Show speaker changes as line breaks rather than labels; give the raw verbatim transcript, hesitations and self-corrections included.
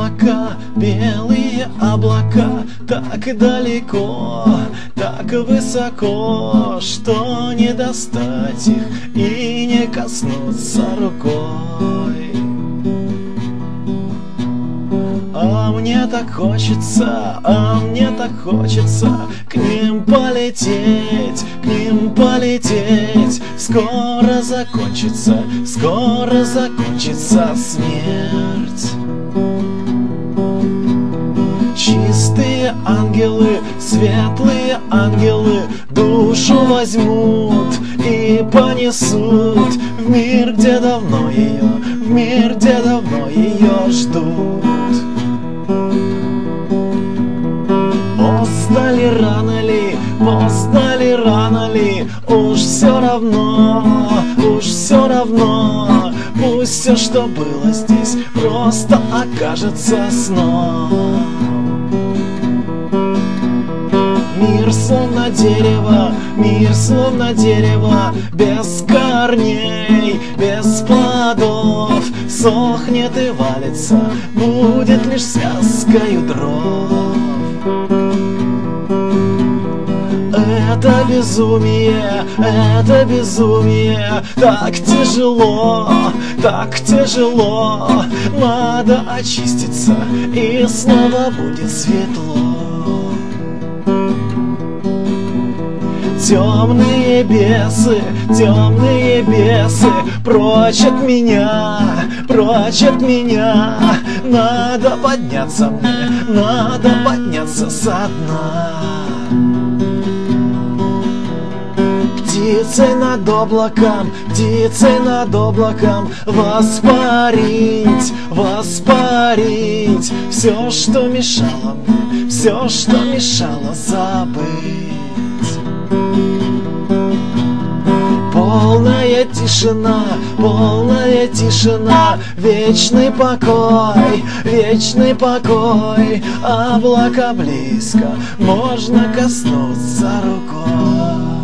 облака, белые облака, так далеко, так высоко, что не достать их и не коснуться рукой. А мне так хочется, а мне так хочется к ним полететь, к ним полететь. Скоро закончится, скоро закончится смерть. Чистые ангелы, светлые ангелы душу возьмут и понесут в мир, где давно ее, в мир, где давно ее ждут. Поздно ли, рано ли, поздно ли, рано ли, уж все равно, уж все равно. Пусть все, что было здесь, просто окажется сном. Мир словно дерево, мир словно дерево, без корней, без плодов, сохнет и валится, будет лишь связкою дров. Это безумие, это безумие, так тяжело, так тяжело. Надо очиститься, и снова будет светло. Темные бесы, темные бесы, прочь от меня, прочь от меня. Надо подняться мне, надо подняться со дна. Птицей над облаком, птицей над облаком воспарить, воспарить все, что мешало мне, все, что мешало забыть. Полная тишина, полная тишина, вечный покой, вечный покой. Облака близко, можно коснуться рукой.